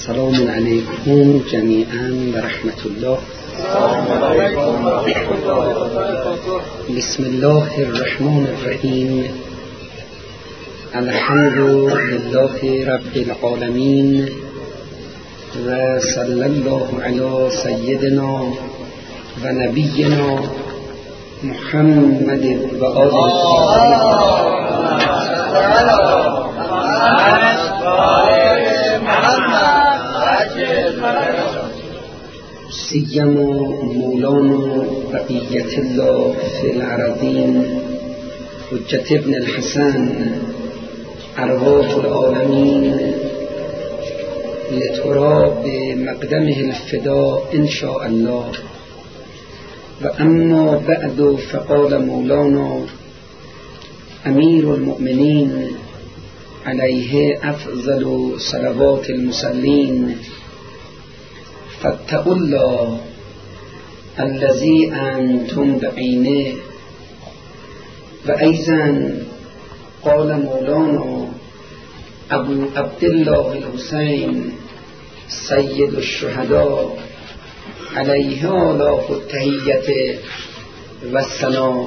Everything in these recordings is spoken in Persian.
السلام علیکم جمیعا و رحمت الله. بسم الله الرحمن الرحیم. الحمد لله رب العالمین و صلی الله علی سیدنا و نبینا محمد و آله سیم مولانا بقیت الله فی الارضین حجت ابن الحسن ارواح العالمین لترا بمقدمه الفدا ان شاء الله. و اما بعد فقال مولانا امیر المؤمنین علیه افضل صلوات المصلین فاتقوا الله الذی انتم بعینه. و ایضا قال مولانا ابو عبدالله الحسین سید الشهداء علیه آلاف التحیت و الثنا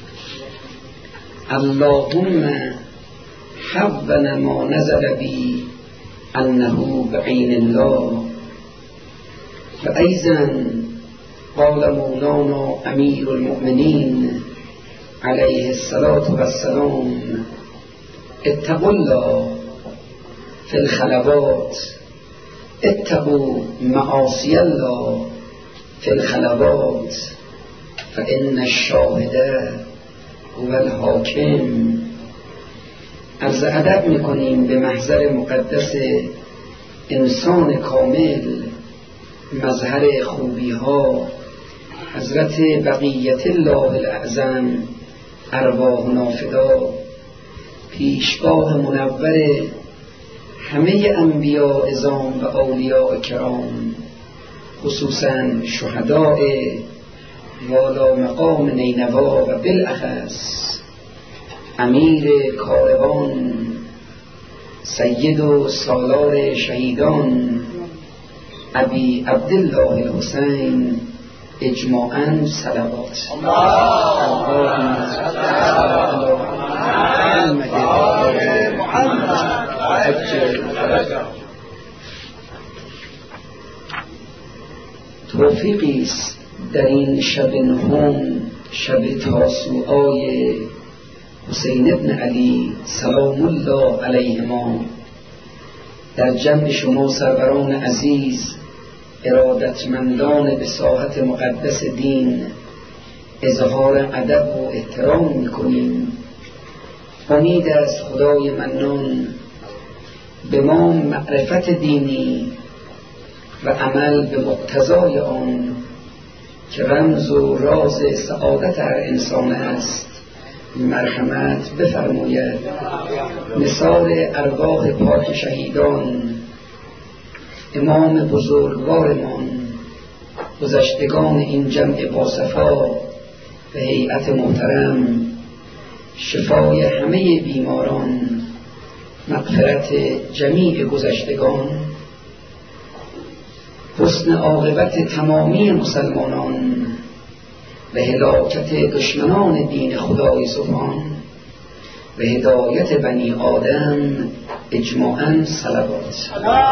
اللهم حبنا ما نزل بی انه بعین الله. و ایضا قال مولانا امیر المؤمنین علیه الصلاة والسلام اتقوا الله فی الخلوات اتقوا معاصی الله فی الخلوات فإن الشاهد هو الحاکم. عرض ادب میکنیم به محضر مقدس انسان کامل، مظهر خوبی ها، حضرت بقیت الله الاعظم ارواحنا فدا، پیشگاه منور همه انبیاء عظام و اولیاء کرام، خصوصا شهداء والا مقام نینوا و بالاخص امیر کاروان سید و سالار شهیدان ابی عبدالله الحسین اجماعاً صلوات. توفیقی است در این شب نهم، شب تاسوعای حسین ابن علی سلام الله علیهما، در جمع شما سروران عزیز، ارادتمندان به ساحت مقدس دین اظهار ادب و احترام میکنیم. امید است خدای منان به ما معرفت دینی و عمل به مقتضای آن که رمز و راز سعادت هر انسان است مرحمت بفرماید. مثال ارواح پاک شهیدان، امام بزرگوارمان، گذشتگان این جمع باصفا و هیئت محترم، شفای همه بیماران، مغفرت جمیع گذشتگان، حسن عاقبت تمامی مسلمانان و هلاکت دشمنان دین خدای سبحان و هدایت بنی آدم اجماعاً صلوات.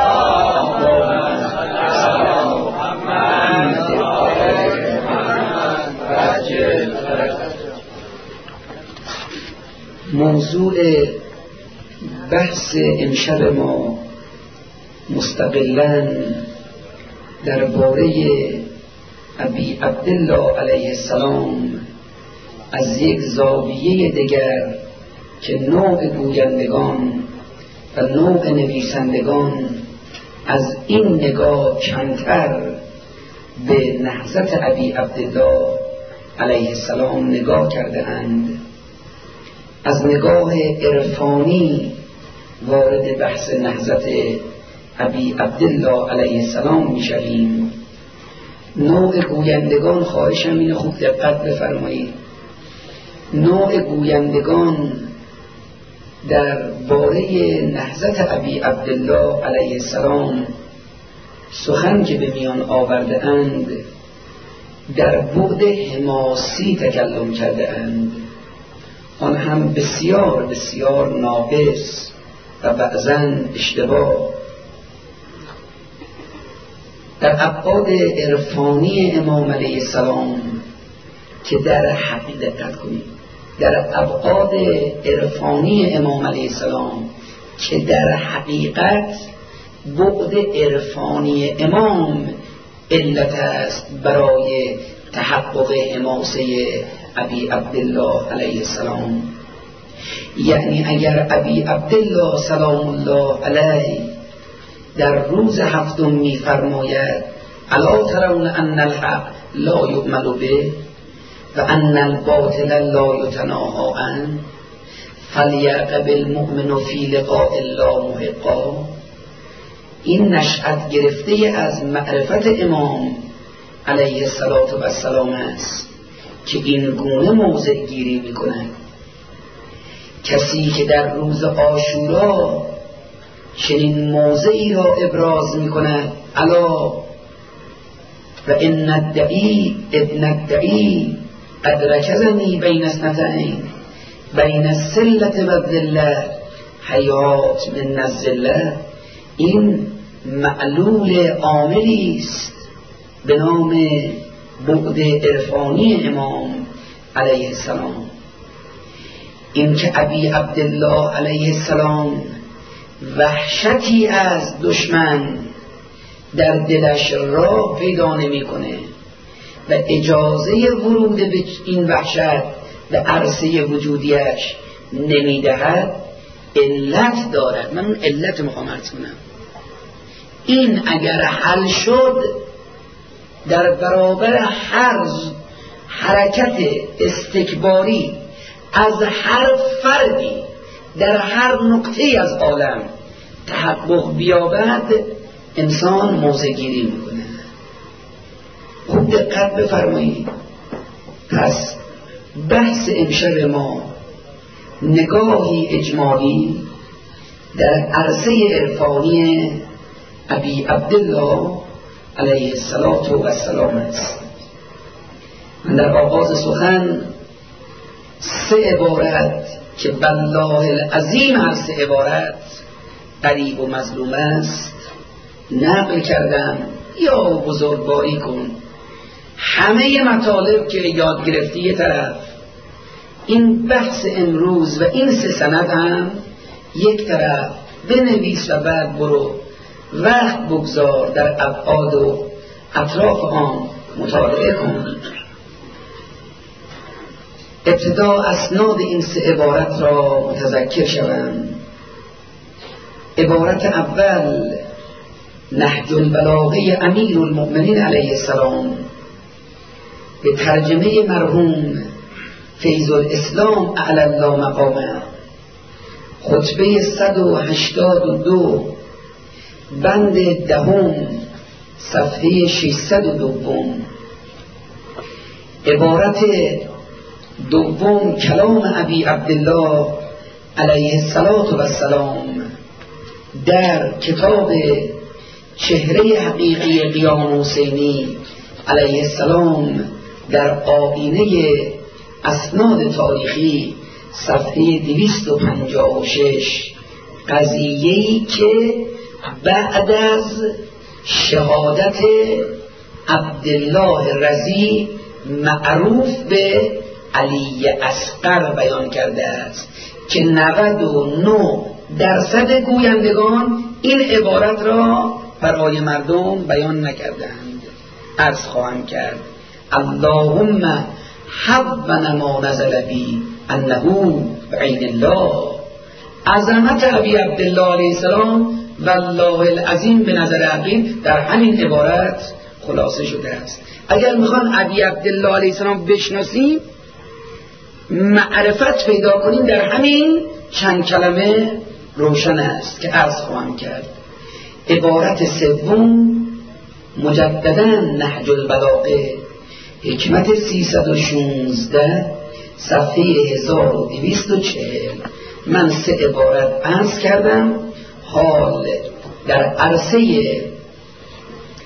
موضوع بحث امشب ما مستقلاً درباره ابی عبدالله علیه السلام از یک زاویه دیگر که نوع گویندگان و نوع نویسندگان از این نگاه کمتر به نهضت ابی عبدالله علیه السلام نگاه کرده اند، از نگاه عرفانی وارد بحث نهضت ابی عبدالله علیه السلام می شویم. نوع گویندگان، خواهشم اینه خوب دقت بفرمایید، نوع گویندگان در باره نهضت ابی عبدالله علیه السلام سخن که به میان آورده اند در بعد حماسی تکلم کرده اند، آن هم بسیار بسیار ناقص و بعضاً اشتباه. در ابعاد عرفانی امام علیه السلام که در حقیقت دقت کنید، در ابعاد عرفانی امام علیه السلام که در حقیقت بعد عرفانی امام علت است برای تحقق حماسه ابی عبدالله علیه السلام. یعنی اگر ابی عبدالله سلام الله علیه در روز هفتم می فرماید الا ترون ان الحق لا یؤمل به و ان الباطل لا یتناهی عنه فلیعقب المؤمن فی لقاء الله محقا، این نشأت گرفته از معرفت امام علیه السلام است که این گونه موضع گیری می کند. کسی که در روز عاشورا چنین موضعی را ابراز می کند الا و ان الدعی ابن الدعی قد رکزنی بین اثنتین بین السلة و الذلة حیات من الذلة، این معلول عاملی است به نام بعد عرفانی امام علیه السلام. این که ابی عبدالله علیه السلام وحشتی از دشمن در دلش راه پیدا نمی کنه و اجازه ورود به این وحشت به عرصه وجودیش نمی دهد، علت دارد. من اون علت میخوام عرض کنم. این اگر حل شد در برابر هر حرکت استکباری از هر فردی در هر نقطه از عالم تحقق بیابد، انسان موضع گیری میکنه. خوب دقت بفرمایید. پس بحث امشب ما نگاهی اجمالی در عرصه عرفانی ابی عبدالله علیه السلام است. من در آغاز سخن 3 عبارت که بالله العظیم هر 3 عبارت قریب و مظلوم است نقل کردم. یا بزرگواری کن همه مطالب که یاد گرفتی یه طرف، این بحث امروز و این 3 سند هم یک طرف بنویس و بعد برو وقت بگذار در ابعاد و اطراف آن مطالعه کن. ابتدا اسناد این 3 عبارت را متذکر شوم. عبارت اول نهج البلاغه امیر المؤمنین علیه السلام به ترجمه مرحوم فیض الاسلام اعلی الله مقامه، خطبه 182 بند 10 صفحه 602. عبارت دوم کلام ابی عبدالله علیه السلام در کتاب چهره حقیقی قیام حسینی علیه السلام در آینه اسناد تاریخی صفحه 256، قضیه‌ای که بعد از شهادت عبدالله رضی معروف به علی اصغر بیان کرده است که 99% گویندگان این عبارت را برای مردم بیان نکردند. عرض خواهم کرد اللهم حبنا ما نزل بی انه بعین الله. عظمت ابی عبدالله علیه السلام والله العظیم به نظر عقیل در همین عبارت خلاصه شده است. اگر میخوان ابی عبدالله علیه السلام بشناسیم، معرفت پیدا کنیم، در همین چند کلمه روشن است که عرض خواهم کرد. عبارت سوم مجددا نهج البلاغه حکمت 316 صفحه 1240. من 3 عبارت عرض کردم. حال در عرصه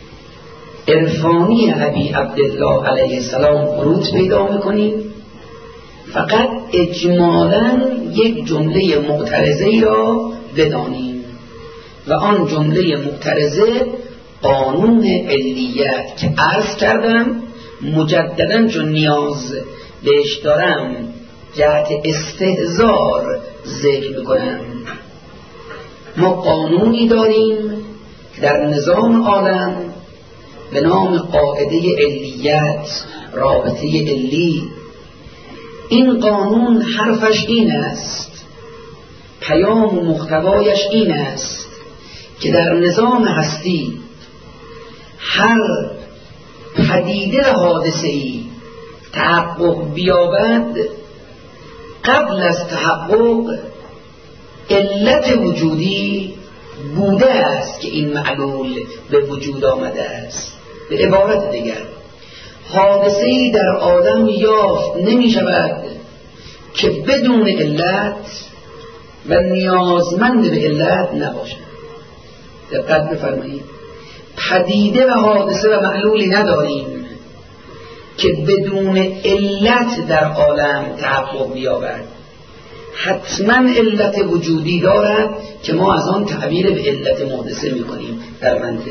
عرفانی ابی عبدالله علیه السلام ورود پیدا میکنیم. فقط اجمالاً یک جمله معترضه را بدانیم و آن جمله معترضه قانون علیت که عرض کردم مجدداً چون نیاز بهش دارم جهت استحضار ذکر میکنم. ما قانونی داریم در نظام عالم به نام قاعده علیت، رابطه علی. این قانون حرفش این است، پیام و محتوایش این است که در نظام هستی هر پدیده و حادثه‌ای تحقق بیابد، قبل از تحقق علت وجودی بوده است که این معلول به وجود آمده است. به عبارت دیگر حادثه‌ای در عالم یافت نمی شود که بدون علت و نیازمند به علت نباشد. دقت بفرمایید، پدیده و حادثه و معلولی نداریم که بدون علت در عالم تحقق بیابد. حتما علت وجودی دارد که ما از آن تعبیر به علت محدثه میکنیم در منطق.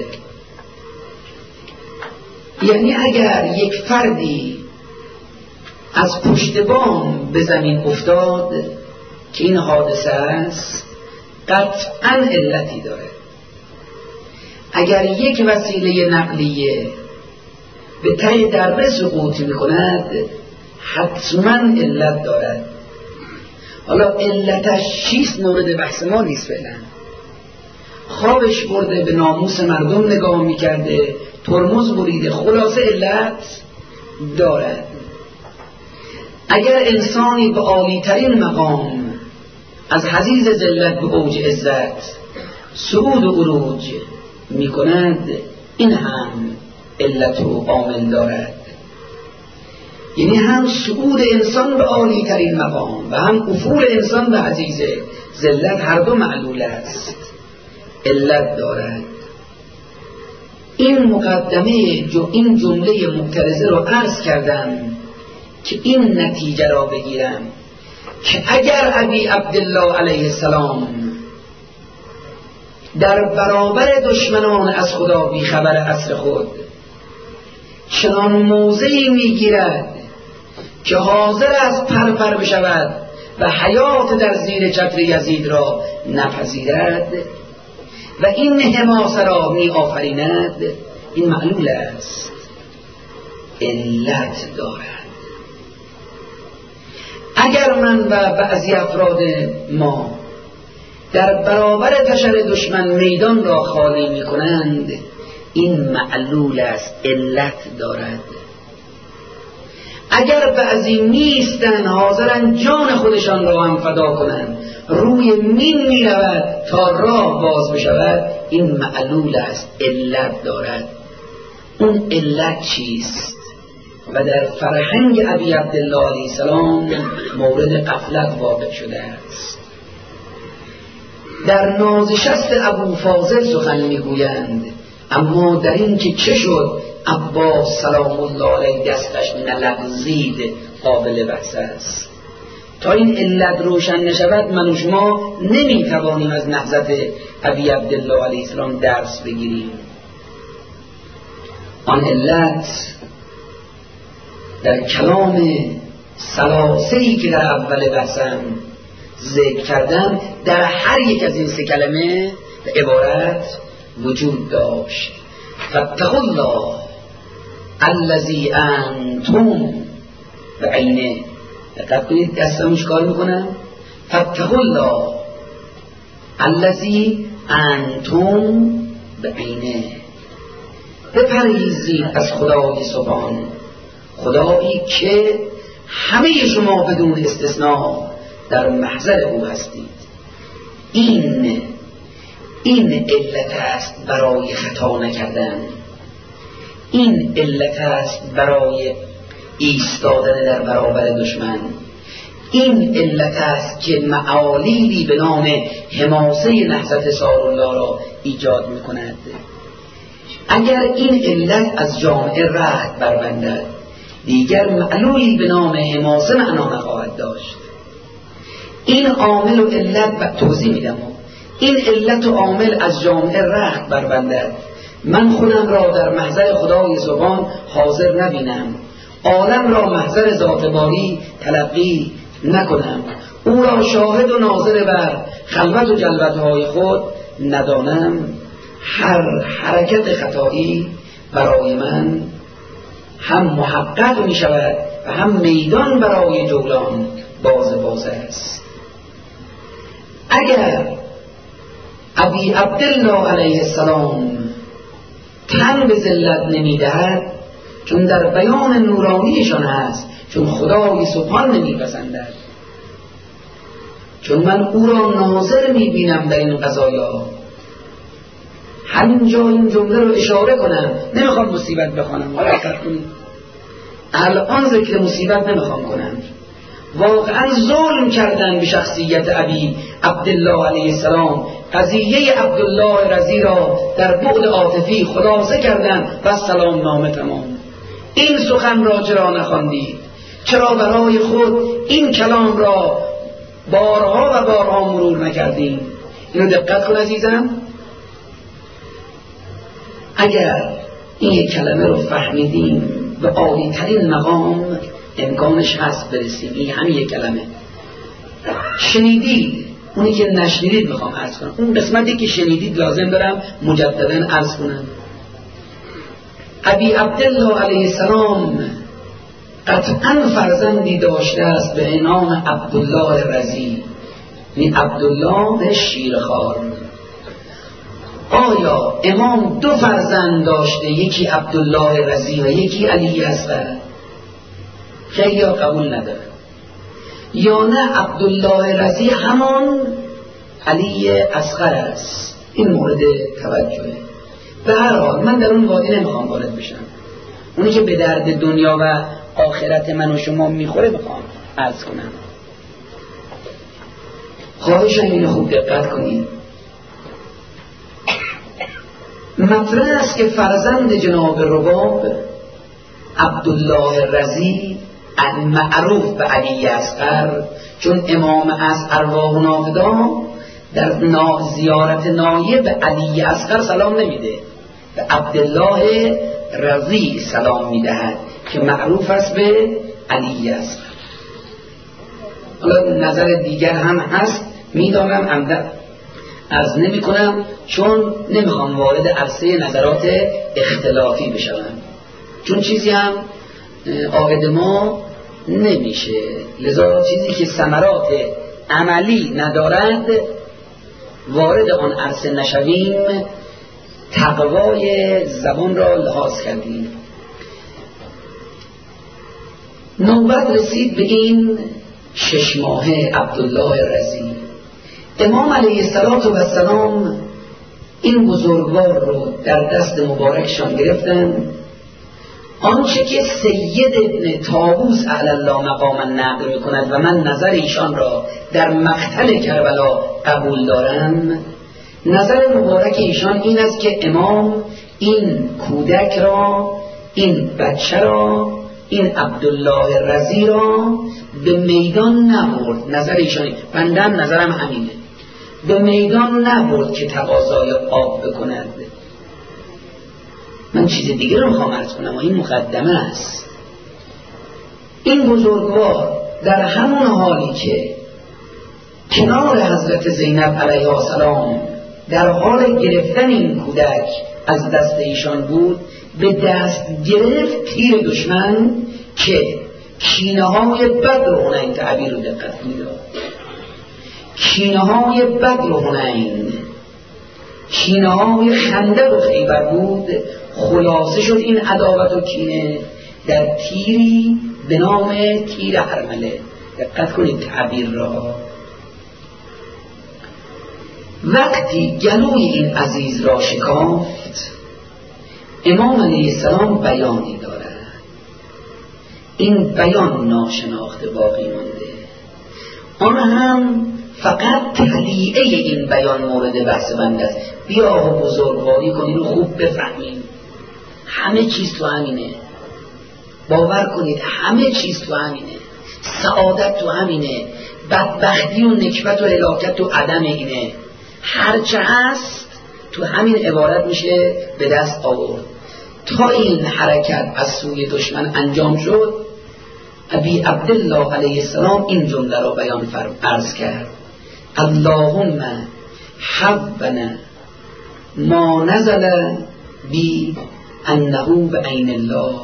یعنی اگر یک فردی از پشت بام به زمین افتاد که این حادثه است، قطعا علتی داره. اگر یک وسیله نقلیه به ته دره سقوط میکند، حتما علت دارد. حالا علتش چیست مورد بحث ما نیست فعلا. خوابش برده، به ناموس مردم نگاه میکرده، ترمز بریده، خلاصه علت دارد. اگر انسانی به عالی ترین مقام از حضیض ذلت به اوج عزت صعود و عروج میکند، این هم علت و عامل دارد. یعنی هم صعود انسان به عالی ترین مقام و هم افول انسان به حضیض ذلت هر دو معلول است، علت دارد. این مقدمه این جمله معترضه رو عرض کردم که این نتیجه را بگیرم که اگر ابی عبدالله علیه السلام در برابر دشمنان از خدا بیخبر عصر خود چنان موضعی میگیرد که حاضر است پرپر بشود و حیات در زیر چتر یزید را نپذیرد و این حماسه را می آفریند، این معلول است، علت دارد. اگر من و بعضی افراد ما در برابر تشر دشمن میدان را خالی می کنند، این معلول است، علت دارد. اگر بعضی نیستن حاضرن جان خودشان را هم فدا کنند، روی مین می رود تا راه باز بشود، این معلول است، علت دارد. اون علت چیست؟ و در فرهنگ ابی عبدالله علیه السلام مورد غفلت واقع شده است. در نازشست ابو فاضل سخن میگویند، اما در این که چه شد عباس سلام الله علیه دستش نلغزید قابل بحث است. تا این علت روشن نشود من و شما نمیتوانیم از نهضت ابی عبدالله علیه السلام درس بگیریم. آن علت در کلام سلاسه‌ای که در اول بحثم ذکر کردم در هر یک از این سه کلمه به عبارت وجود داشت. فاتقوا الله الذی انتم بعینه. دقت کنید دستمش کار میکنم. فاتقوا الله الذی انتم بعینه. بپرهیزید از خدای سبحان، خدایی که همه شما بدون استثناء در محضر او هستید. این علت است برای خطا نکردن، این علت است برای ایستادن در برابر دشمن، این علت است که معالیلی به نام حماسه نهضت سارالله را ایجاد میکند. اگر این علت از جامعه رد بربندد دیگر معلولی به نام حماسه معنا نخواهد داشت. این عامل و علت توضیح میدم، این علت و عامل از جامعه رد بربندد، من خودم را در محضر خدای سبحان حاضر نبینم، عالم را محضر ذات باری تلقی نکنم، او را شاهد و ناظر بر خلوت و جلوت‌های خود ندانم، هر حرکت خطایی برای من هم محقق می شود و هم میدان برای جولان باز است. اگر ابی عبدالله علیه السلام تن به ذلت نمی دهد چون در بیان نورانیشان هست، چون خدای سبحان نمی پسندد، چون من او را ناظر می بینم در این قضایا. همینجا این جمله رو اشاره کنم، نمیخوام مصیبت بخوانم، دقت کنید، الان ذکر مصیبت نمیخوام کنم. واقعا ظلم کردن به شخصیت ابی عبدالله علیه السلام، قضیه عبدالله رضی را در بعد عاطفی خلاصه کردن و سلام نامه تمام. این سخن را چرا نخواندید؟ چرا برای خود این کلام را بارها و بارها مرور نکردیم؟ اینو دقت کن عزیزم. اگر این یک کلمه رو فهمیدیم به عالی ترین مقام امکانش هست برسیم. این همین یک کلمه شنیدید، اونی که نشنیدید میخوام عرض کنم، اون قسمتی که شنیدید لازم دارم مجددا عرض کنم. ابی عبدالله علیه السلام قطعا فرزندی داشته است به نام عبدالله رضی، این عبدالله شیرخوار. آیا امام دو فرزند داشته، یکی عبدالله رضی و یکی علی اصغر؟ خیلی ها قبول نداره. یا نه عبدالله رضی همان علی اصغر است؟ این مورد توجهه. به هر حال من در اون وادی نمیخوام وارد بشم، اونی که به درد دنیا و آخرت من و شما میخوره بخوام عرض کنم. خواهشم اینو خوب دقت کنید. مطرح است که فرزند جناب رباب عبدالله رضی معروف به علی اصغر، چون امام از ارواح نافدا در زیارت نایب علی اصغر سلام نمیده، به عبدالله رضی سلام میدهد که معروف است به علی اصغر. حالا نظر دیگر هم هست، میدانم عمدن عرض نمی کنم چون نمیخوام وارد عرصه نظرات اختلافی بشم، چون چیزی هم عاقد ما نمیشه، لذا چیزی که ثمرات عملی ندارد وارد آن عرصه نشویم، تقوای زبان را لحاظ کردیم. نوبت رسید به این 6 ماهه عبدالله رضی. امام علیه السلام این بزرگوار رو در دست مبارکشان گرفتن. آنچه که سید ابن طاووس اعلی الله مقاما نقل میکند و من نظر ایشان را در مقتل کربلا قبول دارم، نظر مبارک ایشان این است که امام این کودک را، این بچه را، این عبدالله رضی را به میدان نبرد. نظر ایشان، بندم نظرم همینه، به میدان نبرد که تقاضای آب بکند. من چیز دیگه رو میخوام عرض کنم و این مقدمه است. این بزرگوار در همون حالی که کنار حضرت زینب علیها السلام در حال گرفتن این کودک از دست ایشان بود، به دست گرفت تیر دشمن که کینه های بدر و حنین، تعبیر رو دقت کنید، کینه های بدر و حنین، کینه های خندق و خیبر بود، خلاصه شد این عداوت و کینه در تیری به نام تیر حرمله. دقت کنید تعبیر را. وقتی گلوی این عزیز را شکافت، امام علیه السلام بیانی دارد، این بیان ناشناخته باقی مانده، آن هم فقط تلیعه این بیان مورد بحث بنده است. بیا و بزرگواری کنین و خوب بفهمین همه چیز تو همینه. باور کنید همه چیز تو همینه. سعادت تو همینه، بدبختی و نکبت و هلاکت تو عدم اینه. هرچه هست تو همین عبارت میشه به دست آورد. تا این حرکت از سوی دشمن انجام شد، ابی عبدالله علیه السلام این جمله را بیان عرض کرد: اللهم حبنا ما نزل بی انه بعین الله.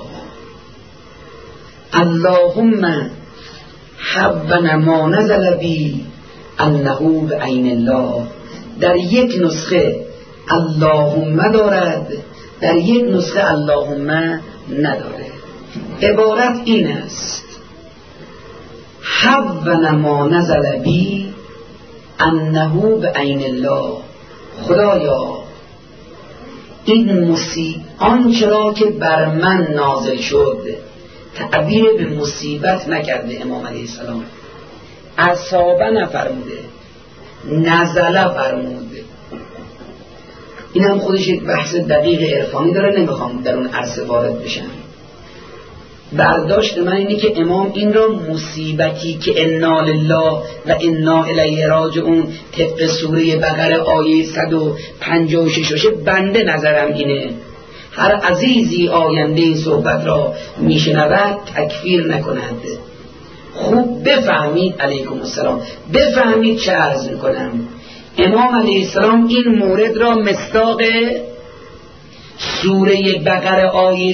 اللهم حبنا ما نزل بی انه بعین الله. در یک نسخه اللهم دارد، در یک نسخه اللهم نداره. عبارت این است: حبنا ما نزل بی انه بعین الله. خدایا این آنچه را که بر من نازل شد، تعبیر به مصیبت نکرده امام علیه السلام، اصابه نفرموده، نزله فرموده. این هم خودش یک بحث دقیق عرفانی داره، نمیخوام در اون عرصه وارد بشم. برداشت من اینه که امام این را مصیبتی که انا لله و انا الیه راجعون طبق سوره بقره آیه 156 بنده نظرم اینه. هر عزیزی آینده این صحبت را میشنود تکفیر نکند. خوب بفهمید، علیکم السلام، بفهمید چه عرض میکنم. امام علیه السلام این مورد را مصداق سوره بقره آیه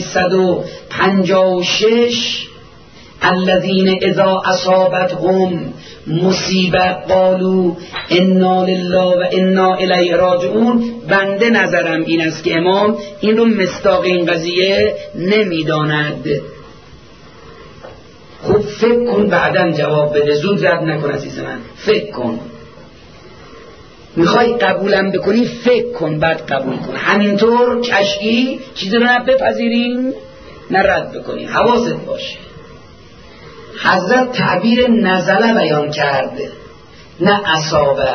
156 الذین اذا اصابتهم مصیبه قالوا انا لله و انا الیه راجعون، بنده نظرم این است که امام این رو مصداق این قضیه نمیداند. خوب فکر کن بعداً جواب بده، زود رد نکن عزیز من، فکر کن. میخوای قبولم بکنی فکر کن بعد قبول کن. همینطور کشکی چیزی رو نه بپذیریم نه رد بکنیم. حواست باشه. حضرت تعبیر نزله بیان کرده نه اصابه.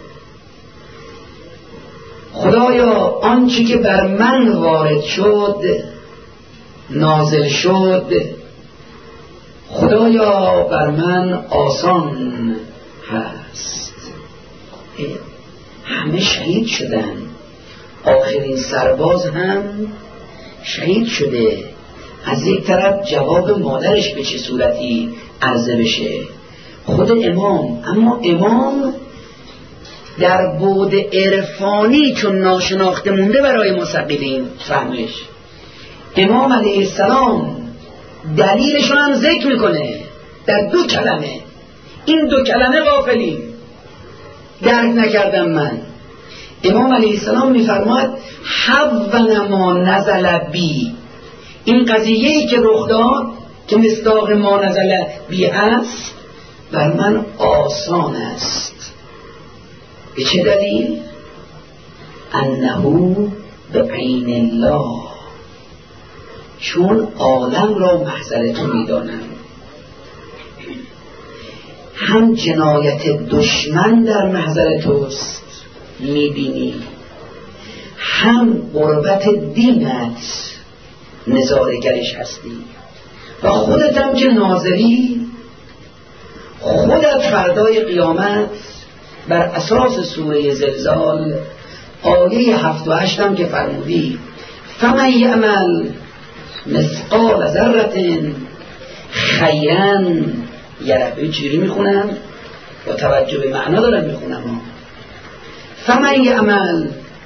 خدایا آنچه که بر من وارد شد نازل شد، خدایا بر من آسان هست. همه شهید شدن، آخرین سرباز هم شهید شده. از یک طرف جواب مادرش به چه صورتی عرضه بشه، خود امام. اما امام در بعد عرفانی چون ناشناخته مونده برای مصدقین فهمش. امام علیه السلام دلیلشون هم ذکر میکنه در 2 کلمه. این 2 کلمه غافلیم، درک نکردم من. امام علیه السلام میفرماید حبنا ما نزل بی. این قضیه‌ای که رخ داد که مصداق ما نزل بی هست بر من آسان است. به چه دلیل؟ انه بعین الله، چون عالم را محضر تو میدانم. هم جنایت دشمن در محضر توست میبینی، هم قربت دینت نظاره‌گرش هستی، و خودت هم که ناظری، خودت فردای قیامت بر اساس سوره زلزال آیه 7 و 8 هم که فرمودی فمن یعمل مثقال ذره خیرا یره. به چیزی میخونم با توجه به معنا دارم میخونم. فمن یعمل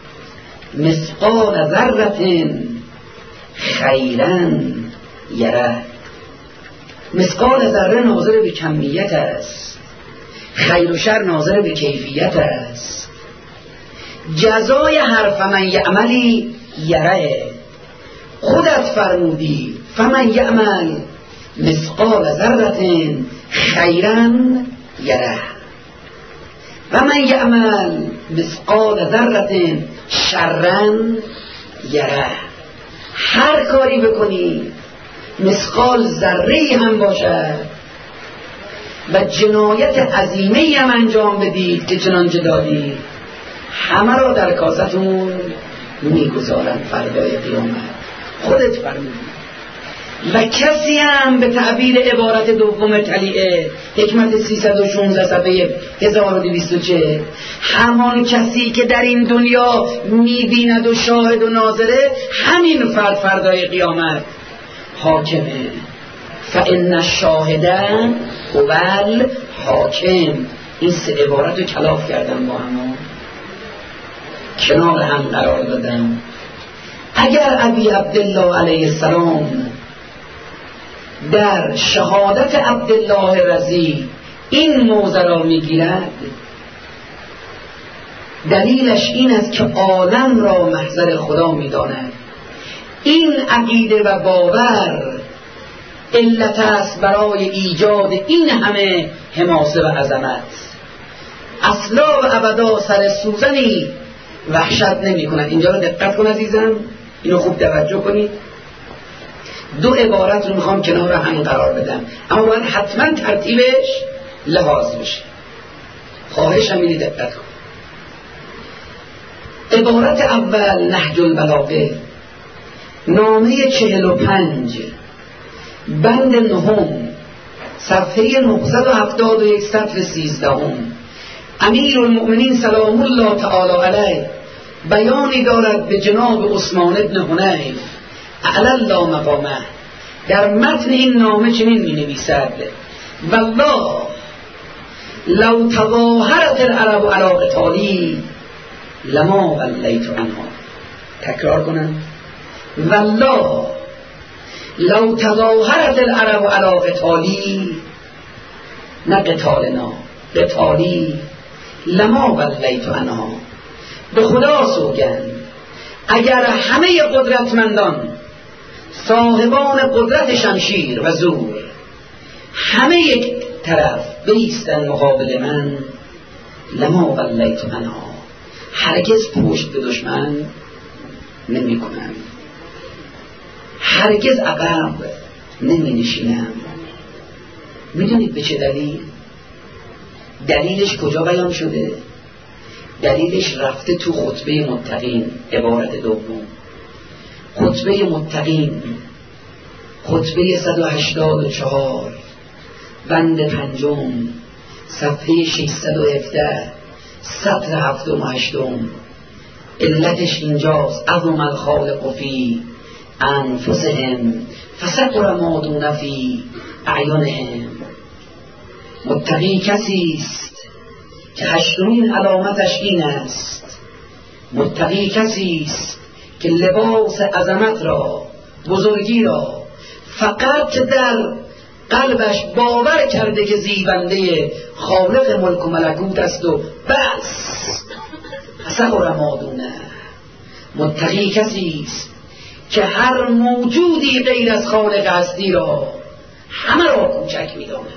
مثقال ذره خیرا یره. مثقال ذره ناظر به کمیت است، خیر و شر ناظر به کیفیت است. جزای هر فمن یعملی یره. خودت فرمودی فمن یعمل مثقال ذره خیرا یره و من یعمل مثقال ذره شرا یره. هر کاری بکنی مثقال ذره هم باشد و جنایت عظیمه هم انجام بدید که چنانچه دادید، همه را در کاستون میگذارن فردای قیامت. خودت فرمودی. و کسی هم به تعبیر عبارت دوم طلیعه حکمت 316 صفحه 1240 همان کسی که در این دنیا میبیند و شاهد و ناظره، همین فردای قیامت حاکمه. فإن الشاهد هو الحاکم. این سه عبارت رو کلاف کردم با هم، کنار هم قرار دادم. اگر ابی عبدالله علیه السلام در شهادت عبدالله رضی این موضع را میگیرد، دلیلش این است که عالم را محضر خدا میداند. این عقیده و باور علت است برای ایجاد این همه حماسه و عظمت. اصلا و ابدا سر سوزنی وحشت نمی کند. اینجا رو دقت کن عزیزم، اینو خوب توجه کنید. دو عبارت رو میخوام کنار هم قرار بدم، اما باید حتما ترتیبش لحاظ بشه. خواهشم اینه دقت کن. عبارت اول نهج البلاغه، نامه 45 بند 9 صفحه 971 سطر 13. امیر المؤمنین سلام الله تعالی علیه بیانی دارد به جناب عثمان ابن حنیف اعلی الله مقامه. در متن این نامه چنین می نویسد: والله لو تظاهرت العرب علی قتالی لما ولیت عنها. تکرار کنم: والله لو تظاهرت العرب علی قتالی، نه قتالنا، قتالی، لما ولیت عنها. به خدا سوگند اگر همه قدرتمندان صاحبان قدرت شمشیر و زور همه یک طرف بایستن مقابل من، لما ولیت عنها، هرگز پشت به دشمن نمی کنم، هرگز عقب نمی نشینم. میدونید به چه دلیل؟ دلیلش کجا بیان شده؟ دلیلش رفته تو خطبه متقین، عبارت دوم. خطبه متقین، خطبه 184 بند 5 صفحه 617 سطر 7 و 8. علتش اینجاست: عظم الخالق فی انفسهم فسقر ما دون فی اعینهم. متقی کسی است که 8مین علامتش این است: متقی کسی است که لباس عظمت را، بزرگی را فقط در قلبش باور کرده که زیبنده خالق ملک و ملکوت است و بس. فسقر ما دونه. متقی کسی است که هر موجودی غیر از خالق هستی را همه را کوچک می‌داند.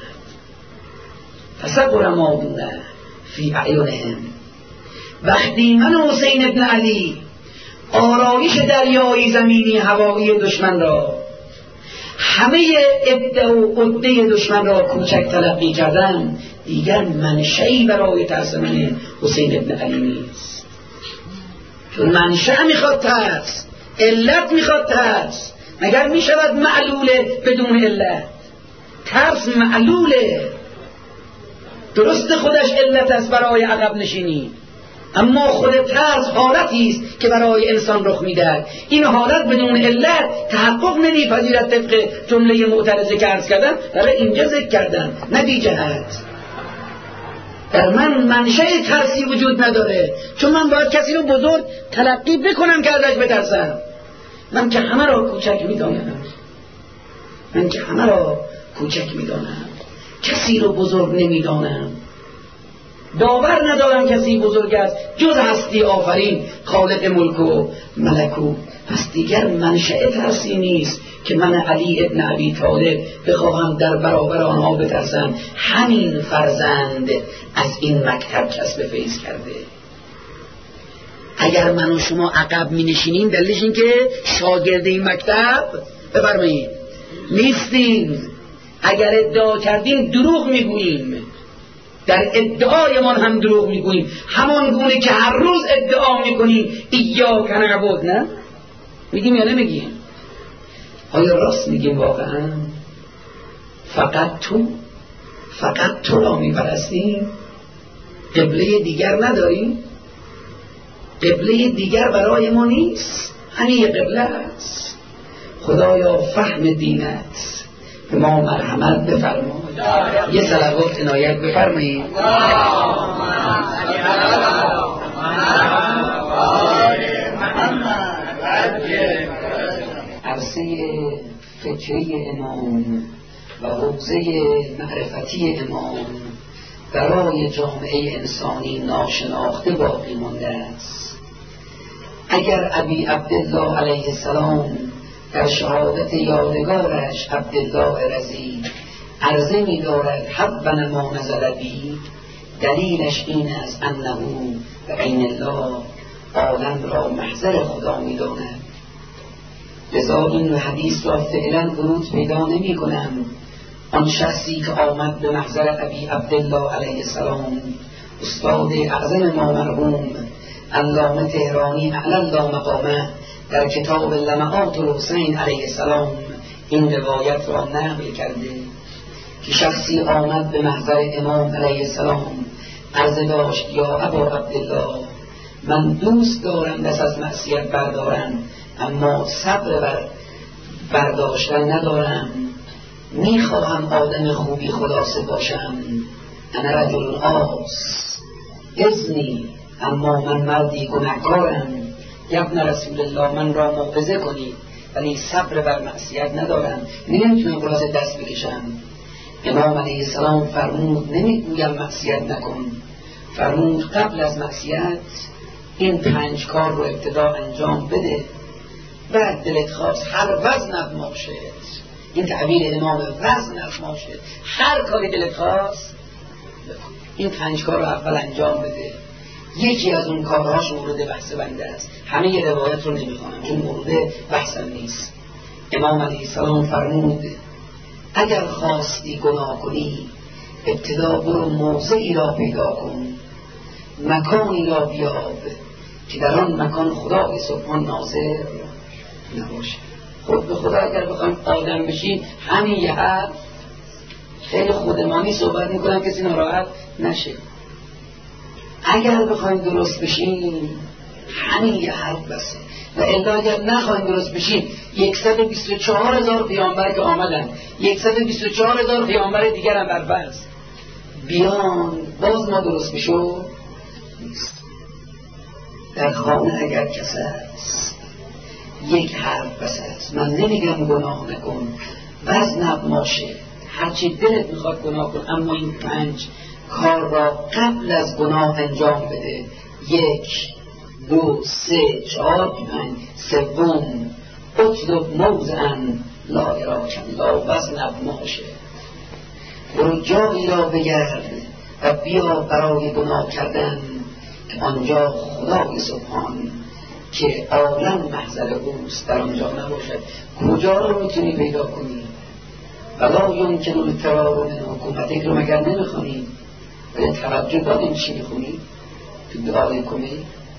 فسقر ما دونه فی اعینهم. وقتی من و حسین ابن علی آرایش دریایی زمینی هوایی دشمن را، همه عده و عده دشمن را کوچک تلقی کردن، دیگر منشئی برای ترس من حسین ابن علی نیست. چون منشأ میخواد ترس، علت میخواد ترس. مگر میشود معلوله بدون علت؟ ترس معلوله، درست خودش علت است برای عقب نشینی، اما خود ترس حالتی است که برای انسان رخ میدهد. این حالت بدون علت تحقق نمیپذیرد. طبق جمله معترضه که عرض کردم، برای اینجا ذکر کردم، نه بی جهت. در من منشأ ترسی وجود نداره، چون من باید کسی رو بزرگ تلقی بکنم که ازش بترسم. من که همه را کوچک میدانم، من که همه را کوچک میدانم، کسی رو بزرگ نمیدانم، باور ندارم کسی بزرگ است جز هستی آفرین خالق ملک و ملکوت. پس دیگر منشأ ترسی نیست که من علی ابن ابی طالب بخواهم در برابر آنها بترسم. همین فرزند از این مکتب کسب فیض کرده. اگر من و شما عقب می نشینیم، دلیلش این که شاگرد این مکتب در ادعایمان هم دروغ میگوییم، همان گونه که هر روز ادعا میکنیم ایاک نعبد. نه میگیم یا نمیگیم؟ آیا راست میگیم واقعا؟ فقط تو را میپرستیم؟ قبله دیگر نداریم؟ قبله دیگر برای ما نیست، همین قبله است. خدایا فهم دینت به ما مرحمت بفرما. یه صلوات عنایت بفرمایید. عرصه فکری امام و حوزه معرفتی امام برای جامعه انسانی ناشناخته باقی مانده است. اگر ابی عبدالله علیه السلام در شهادت یادگارش عبدالله رضی عرضه می دارد حبنا ما نزل بی، دلیلش این است انه و عین الله عالم را محضر خدا می داند. لذا این حدیث را فعلا ورود پیدا نمی کنم. آن شخصی که آمد به محضر ابی عبدالله علیه السلام، استاد اعظم ما مرحوم علامه تهرانی اعلی الله مقامه در کتاب لمعات الحسین علیه السلام این روایت را نقل کرده که شخصی آمد به محضر امام علیه السلام عرض داشت یا ابا عبدالله، من دوست دارم دست از معصیت بردارم اما صبر برداشتن ندارم، میخواهم آدم خوبی خلاصه باشم، انا رجل آس اذنی، اما من مردی گناهکارم، ابن رسول الله من را موعظه کنید ولی صبر بر معصیت ندارم، نمیتونم راز دست بکشم. امام علیه السلام فرمود نمیگویم معصیت نکن، فرمود قبل از معصیت این 5 کار رو ابتدا انجام بده، بعد دلت خواست هر وزن ما شد، این تعبیر امام وزن ما شد، هر کاری دلت خواست این 5 کار رو اول انجام بده. یکی از اون کارهاش مورد بحث بنده است، همه روایت رو نمیخوانم چون مورد بحثم نیست. امام علیه السلام فرمود اگر خواستی گناه کنی ابتدا برو موضعی را پیدا کن، مکانی را بیاب که در آن مکان خدای سبحان ناظر نباشه. خود به خدا اگر بخوایم آدم بشیم همین یه حرف، خیلی خودمانی صحبت میکنم کسی ناراحت نشه، اگر بخوایم درست بشیم همین یه حرف بسه. و الا اگر نخوایم درست بشیم 124,000 پیامبر که آمدن، 124,000 پیامبر دیگر هم برفرض بیان، باز ما درست بشو نیست. در خانه اگر کس است یک حرف بس است، من نمیگم گناه نکن، وزنت ماشه، هرچی دلت میخواد گناه کن، اما این 5 کار را قبل از گناه انجام بده. 1 2 3 4 5 سوم اطلب موضعا لا اراکن لا وزنت ماشه، برو جایی را بگرد و بیا برای گناه کردن که آنجا خدای سبحان که عالم محضر اوست در آنجا نباشد. کجا رو میتونی پیدا کنی؟ ولا یمکن الفرار من حکومتک رو مگر نمیخونی؟ ولی توجه داریم چی میخونی؟ تو دعای کمی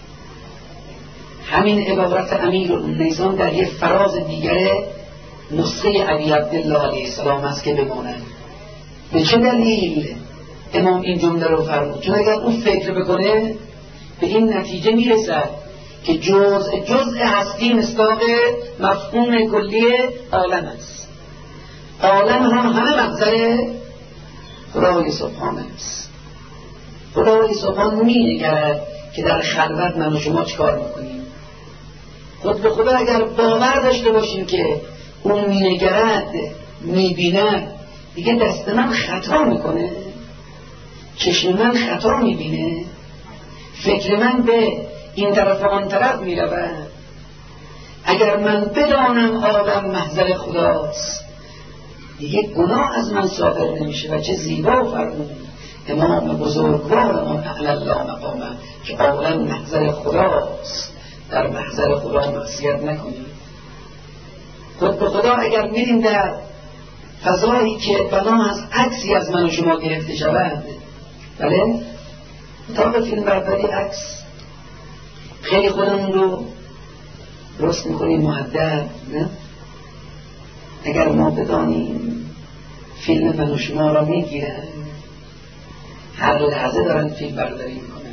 همین عبارت امیرالنیزان در یک فراز دیگر نسخه ابی عبدالله علیه السلام است که بماند. به چه دلیل امام این جمله رو فرمود؟ چون اگر اون فکر بکنه به این نتیجه میرسد که جزء هستی مصداق مفهوم کلی عالم است. عالم هم همه مقدر خدای سبحان است. خدای سبحان می‌نگرد که در خلوت من و شما چیکار میکنیم. خود به خدا اگر باور داشته باشیم که اون می‌نگرد، می‌بیند، دیگه دست من خطا میکنه، چشم من خطا می‌بینه، فکر من به این طرف و آن طرف می‌رود. اگر من بدانم آدم محضر خداست دیگه گناه از من صادر نمیشه. و چه زیبا فرمود امام بزرگوارمون اعلی الله مقامه که عالم محضر خداست، در محضر خدا معصیت نکنید. خود به خدا اگر میریم در فضایی که بنا از عکسی از من و شما گرفته شود، بله اتاق فیلم برداری عکس خیلی خودمون رو درست میکنیم مؤدب، نه؟ اگر ما بدانیم فیلم من و شما را میگیرن، هر لحظه دارن فیلم برداری میکنن،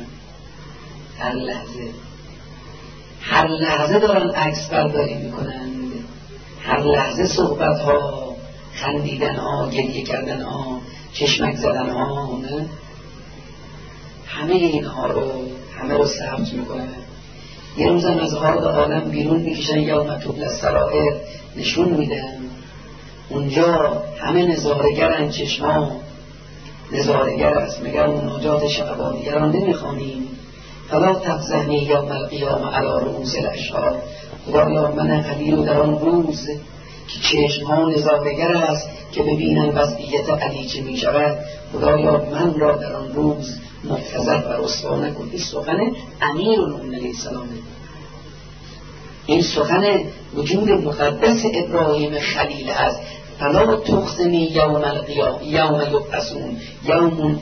هر لحظه دارن عکس برداری میکنن، هر لحظه صحبت ها، خندیدن ها، گریه کردن ها، چشمک زدن ها، نه؟ همه اینها رو ثبت میکنن. یه روزم از حال عالم بیرون میکشن، یوم تبلی السرائر نشون میدن، اونجا همه نظاره‌گرن، چشما نظاره‌گر است. میگن مناجات شعبانیگران نمیخوانیم، فلا تفزهنی یوم القیامه علی رؤوس الاشهاد. خدایا من علی رو در آن روز که چشمها نظاره‌گر است که ببینن وضعیت علی چه میشود، خدایا من را در آن روز مفتضح و رسوا نکن. این سخن امیرالمومنین علیه السلام، این سخن وجود مقدس ابراهیم خلیل است. فلا تخزنی یوم القیامه یوم یبعثون یوم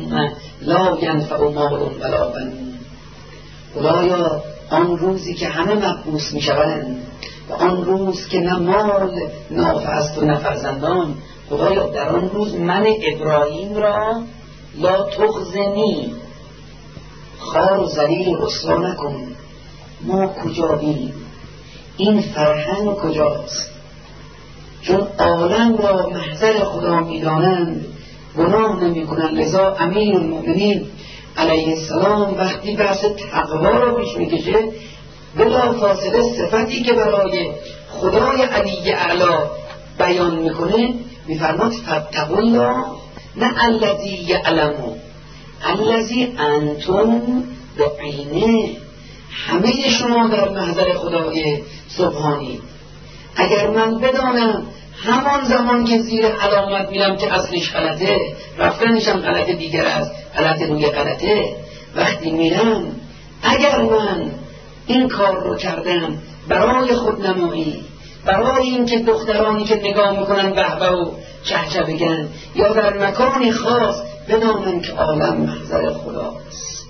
لا ینفع مال ولا بنون. خدایا آن روزی که همه مبعوث می شوند و آن روز که نه مال نافع است و نه فرزندان، خدایا در آن روز من ابراهیم را لا تخزنی، خار و ذلیل رسوا نکن. ما کجاییم؟ این فرهنگ کجاست؟ چون عالم را محضر خدا می‌دانند گناه نمی‌کنند. لذا امیرالمومنین علیه السلام وقتی بحث تقوا را پیش می‌کشه، بلا فاصله صفتی که برای خدای علی اعلی بیان می‌کنه می‌فرماد فاتقوا الله نه الذی یعلم الذی انتم بعینه. همه شما در محضر خدای سبحانی. اگر من بدانم همان زمان که زیر علامت میرم که اصلش غلطه، رفتنشم غلط دیگر است، غلط روی غلطه، وقتی میرم اگر من این کار رو کردم برای خودنمایی، برای این که دخترانی که نگاه میکنن به به و چهچه بگن، یا در مکانی خاص بدانم که عالم محضر خداست.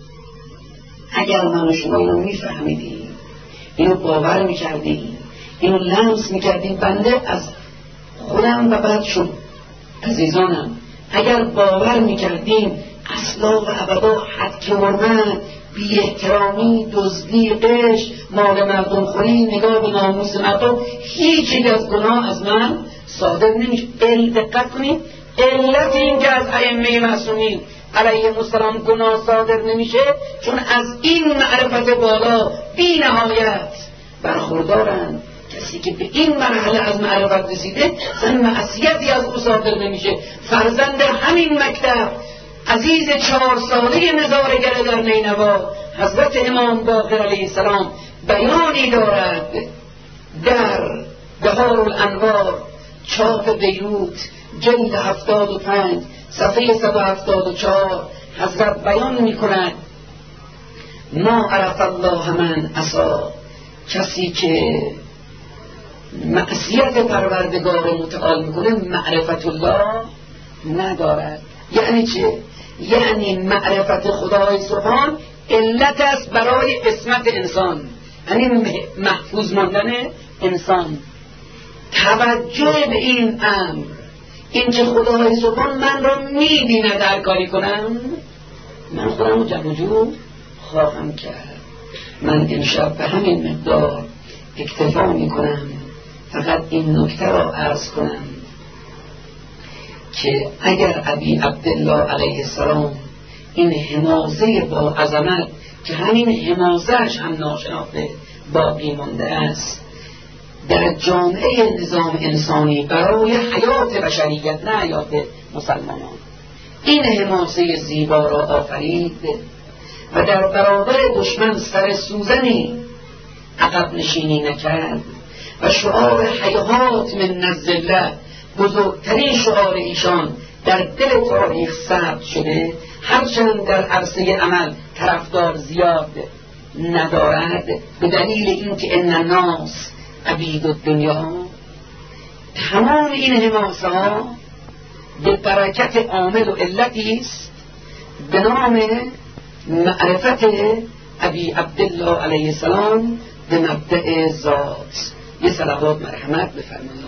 اگر من و شما اینو میفهمیدیم، اینو باور میکردیم، اینو لمس میکردیم، بنده از خودم و بعد شما عزیزانم اگر باور میکردیم اصلا و ابدا حد که حرمت، بی احترامی، دزدی، غش، مال مردم خوری، نگاه به ناموس مردم، هیچ یک از گناه از من صادر نمیشه. دقت کنید، علت این که از ائمه معصومین علیهم السلام گناه صادر نمیشه چون از این معرفت بالا بی نهایت برخوردارن. کسی که به این مرحله از معرفت رسیده اصلا معصیتی از او صادر نمیشه. فرزند همین مکتب عزیز 4 ساله نظاره‌گر در نینوا حضرت امام باقر علیه السلام بیانی دارد در بهارالانوار چاپ بیروت جلد 75 صفحه 174. حضرت بیان میکند ما عرف الله من عصا، کسی که معصیت پروردگار متعال میکنه معرفت الله ندارد. یعنی چه؟ یعنی معرفت خدای سبحان علت است برای قسمت انسان، یعنی محفوظ ماندن انسان. توجه به این امر، این که خدای سبحان من را میبیند هر کاری کنم، من خودم رو جمع جور خواهم کرد. من امشب به همین مقدار اکتفا میکنم. فقط این نکته را عرض کنم که اگر ابی عبدالله علیه السلام این حمازه با عظمت که همین حمازهش هم ناشناخته باقی مانده است در جامعه نظام انسانی برای حیات بشریت، نه حیات مسلمانان، این حماسه زیبا را آفرید و در برابر دشمن سر سوزنی عقب نشینی نکرد و شعار حیات من الذله بزرگترین شعار ایشان در دل تاریخ ثبت شده، هرچند در عرصه عمل طرفدار زیاد ندارد به دلیل اینکه ان الناس عبید الدنیا. تمام این حماسه ها به برکت عامل و علتی است به نام معرفت ابی عبدالله علیه السلام به مبدأ ذات. یه صلوات مرحمت بفرمایید.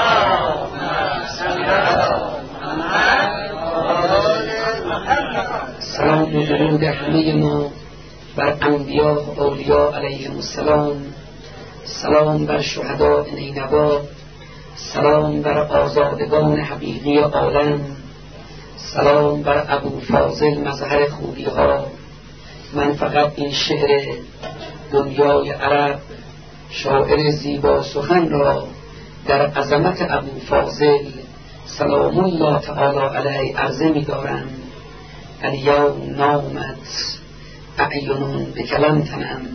سلام و درود همه ما بر انبیا و اولیاء علیهم السلام، سلام بر شهداء نینوا، سلام بر آزادگان حقیقی عالم، سلام بر ابو فاضل مظهر خوبی ها. من فقط این شعر دنیای عرب، شاعر زیبا سخن را در عظمت ابو فاضل سلام الله تعالی علیه عرضه می دارم. الیوم نامت اعین بکلم تنم،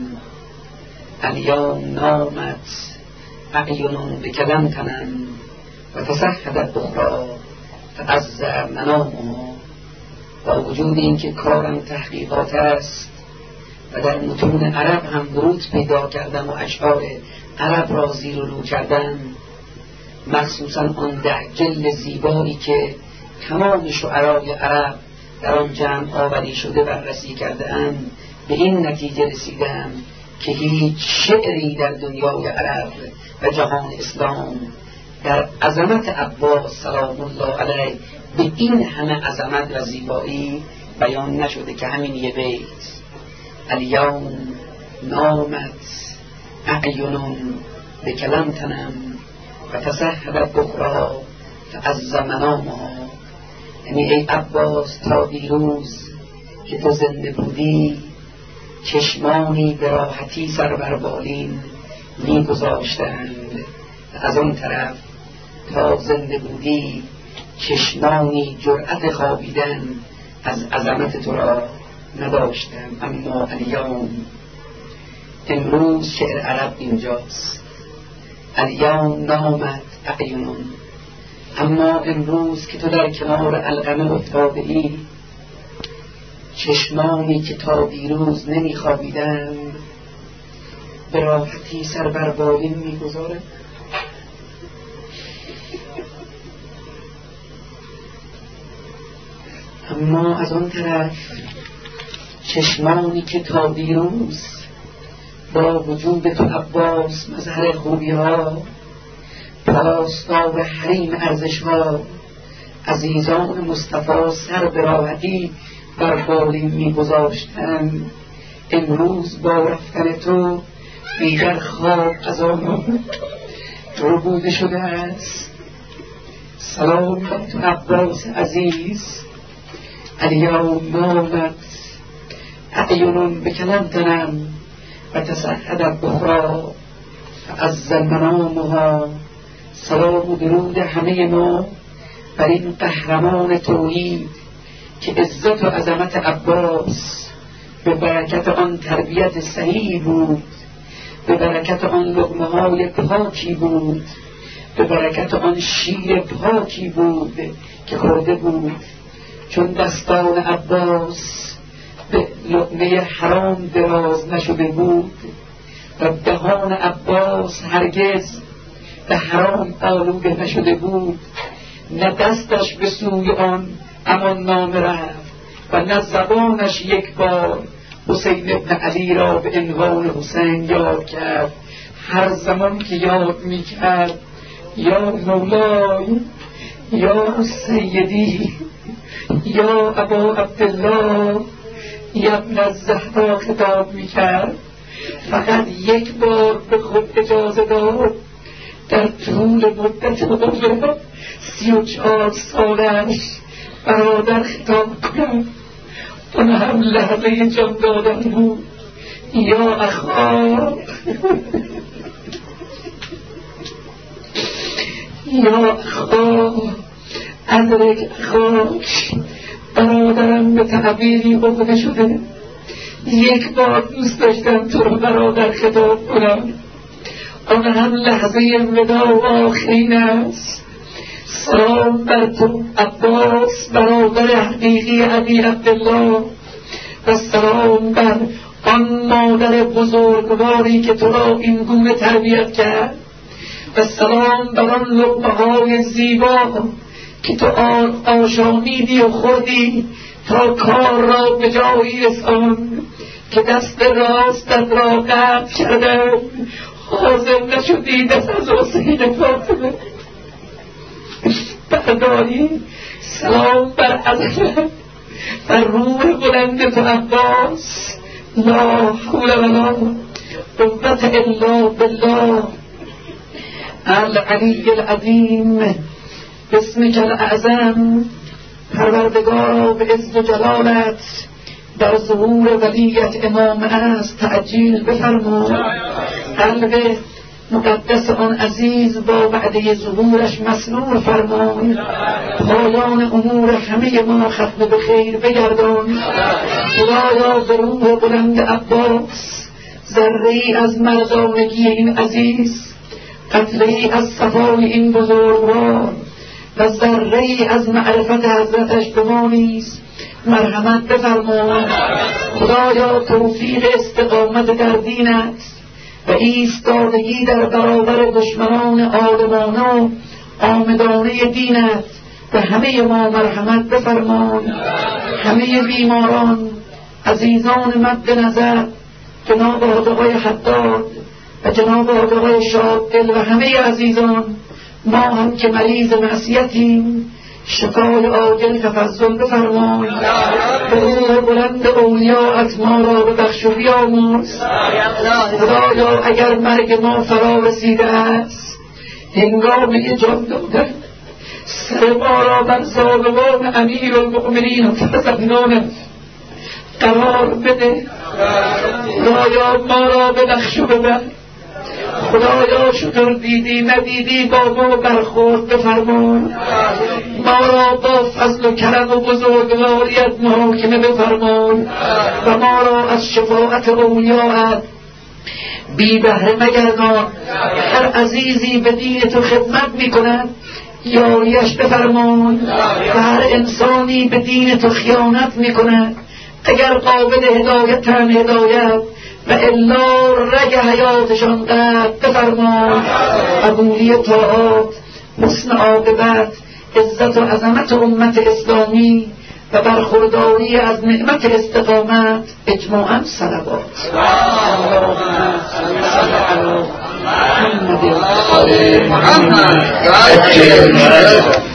الیوم نامت اعین بکلم تنم و تسحبت اخرى فعز منامها. با وجود این که کارم تحقیقات است و در متون عرب هم ورود پیدا کردم و اشعار عرب را زیر و رو کردم، مخصوصا آن 10 جلد زیبایی که تمام شعرای عرب در آن جمع آوری شده بررسی کردم، به این نتیجه رسیدم که هیچ شعری در دنیای عرب و جهان اسلام در عظمت عباس سلام الله علیه به این همه عظمت و زیبایی بیان نشده که همین یه بیت الیوم نامت اعین بکلم تنم و تسحبت اخرى فعز منامها. یعنی ای عباس تا دیروز که تو زنده بودی چشمانی به راحتی سر بر بالین می گذاشتند، از آن طرف تا زنده بودی چشمانی جرأت خوابیدن از عظمت تو را نداشتم. اما الیوم، امروز شعر عرب اینجاست. الیوم نامت اعین، اما امروز که تو در کنار علقمه افتاده ای، چشمانی که تا دیروز نمیخوابیدند به راحتی سر بر بالین میگذارد. اما از آن طرف چشمانی که تا دیروز با وجود تو عباس مظهر خوبی ها، پاسدار حریم ارزش ها، عزیزان مصطفی سر به راحتی بر بالین میگذاشتند، امروز با رفتن تو دیگر خواب از آن ربوده شده است. سلام بر تو عباس عزیز، الیوم نامت اعین بکلم تنم و تسحبت اخرى فعز منامها. سلام و درود همه ما بر این قهرمان توحید که عزت و عظمت عباس به برکت آن تربیت صحیح بود، به برکت آن لقمه های پاکی بود، به برکت آن شیر پاکی بود که خورده بود، چون دستان عباس به لقمه حرام دراز نشده بود و دهان عباس هرگز به حرام آلوده نشده بود، نه دستش به سوی آن امان نامه رفت و نه زبانش یک بار حسین ابن علی را به عنوان حسین یاد کرد. هر زمان که یاد می کرد یا مولای، یا سیدی، یا ابا عبدالله، یا ابن الزهرا خطاب می کرد. فقط یک بار به خود اجازه داد در طول مدت عمر 34 سالش برادر خطاب کنم، اون هم لحظه جان دادن بود. یا اخا، یا اخا ادرک اخاک، برادرم به تعبیری عقده شده، یک بار دوست داشتم تو رو برادر خطاب کنم، آن هم لحظه ودا و آخرین است. سلام بر تو عباس برادر حقیقی ابی عبدالله و سلام بر آن مادر بزرگواری که تو را این گونه تربیت کرد و سلام بر آن لقمه های زیبا که تو آشامیدی و خوردی تا کار را به جایی رسان که دست راستت را قطع کردم، حاضر نشدی دست از حسین فاطمه برداری. سلام بر عظمت بر روح بلند تو عباس، لا حول ولا قوة الا بالله العلی العظیم. بسمک الاعظم. پروردگارا به عز و جلالت در ظهور ولیت امام است تعجیل بفرما. قلب مقدس آن عزیز با وعده ظهورش مسرور فرمای. پایان امور همه ما ختم به خیر بگردان. خدایا به روح بلند عباس ذره‌ای از مردانگی این عزیز، قطره‌ای از صفای این بزرگوار و ذره‌ای از معرفت حضرتش به ما نیز مرحمت بفرما. خدایا توفیق استقامت در دینت و ایستادگی در برابر دشمنان عالمانه و عامدانه دینت به همه ما مرحمت بفرما. همه بیماران عزیزان مد نظر، جناب آقای حداد و جناب آقای شاددل و همه عزیزان، ما هم که مریض معصیتیم، شفای عاجل تفضل بفرمای. به روح بلند اولیاءت ما را ببخش و بیامرز. خدایا اگر مرگ ما فرا رسیده است، هنگام جان دادن سر ما را بر ظالمان امیر المؤمنین و فرزندانت قرار بده. خدایا ما را ببخش و ببر. خدایا شکر دیدی ندیدی با ما برخورد بفرما. ما را با فضل و کرم و بزرگواریت محاکمه بفرما و ما را از شفاعت اولیاءت بی بهره مگردان. هر عزیزی به دین تو خدمت میکند یاریش بفرمان و هر انسانی به دین تو خیانت میکند اگر قابل هدایت هم هدایت و الا رگ حیاتشان قطع بفرما. قبولی طاعات، حسن عاقبت، عزت و عظمت امت اسلامی و برخورداری از نعمت استقامت اجماعاً صلوات. محمد